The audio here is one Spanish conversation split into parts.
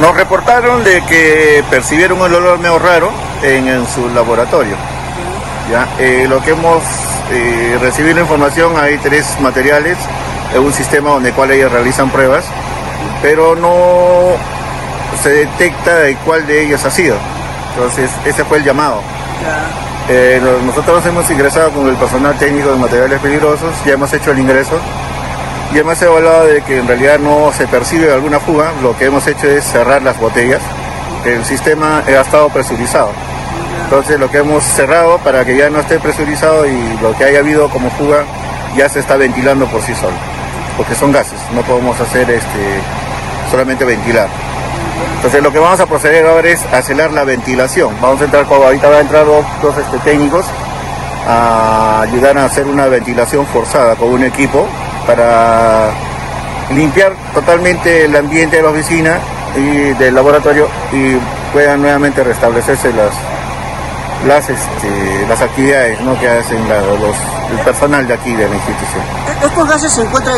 Nos reportaron de que percibieron un olor medio raro en su laboratorio. ¿Ya? Lo que hemos recibido la información, hay 3 materiales en un sistema donde cual ellos realizan pruebas, pero no se detecta de cuál de ellos ha sido. Entonces ese fue el llamado. Nosotros hemos ingresado con el personal técnico de materiales peligrosos, ya hemos hecho el ingreso y hemos evaluado de que en realidad no se percibe alguna fuga. Lo que hemos hecho es cerrar las botellas. El sistema ha estado presurizado, entonces lo que hemos cerrado para que ya no esté presurizado y lo que haya habido como fuga ya se está ventilando por sí solo, porque son gases, no podemos hacer solamente ventilar. Entonces lo que vamos a proceder ahora es acelerar la ventilación. Vamos a entrar, ahorita va a entrar dos técnicos a ayudar a hacer una ventilación forzada con un equipo para limpiar totalmente el ambiente de la oficina y del laboratorio y puedan nuevamente restablecerse las actividades, ¿no?, que hacen el personal de aquí de la institución. ¿Estos gases se encuentran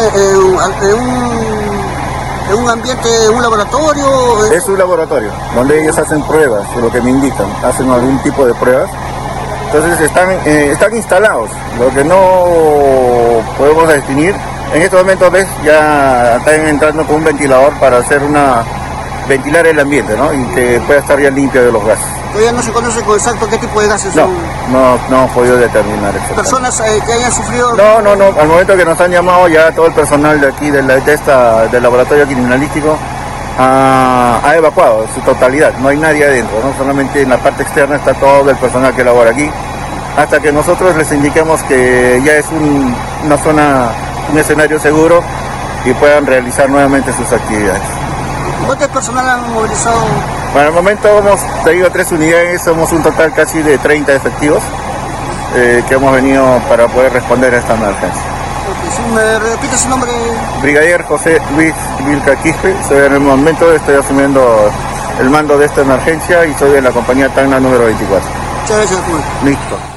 en un ambiente, en un laboratorio? Es un laboratorio donde ellos hacen pruebas, lo que me indican, hacen algún tipo de pruebas. Entonces están instalados. Lo que no podemos definir en estos momentos es ya están entrando con un ventilador para ventilar el ambiente, ¿no?, y que pueda estar ya limpio de los gases. ¿Todavía no se conoce con exacto qué tipo de gases son? No hemos podido determinar exactamente. ¿Personas que hayan sufrido? No. Al momento que nos han llamado, ya todo el personal de aquí del laboratorio criminalístico ha evacuado en su totalidad. No hay nadie adentro, ¿no? Solamente en la parte externa está todo el personal que labora aquí, hasta que nosotros les indiquemos que ya es una zona, un escenario seguro y puedan realizar nuevamente sus actividades. ¿Cuántos personal han movilizado? Bueno, al momento hemos traído 3 unidades, somos un total casi de 30 efectivos que hemos venido para poder responder a esta emergencia. ¿Me repite su nombre? Brigadier José Luis Vilca Quispe. En el momento estoy asumiendo el mando de esta emergencia y soy de la compañía Tacna número 24. Muchas gracias, Juan. Listo.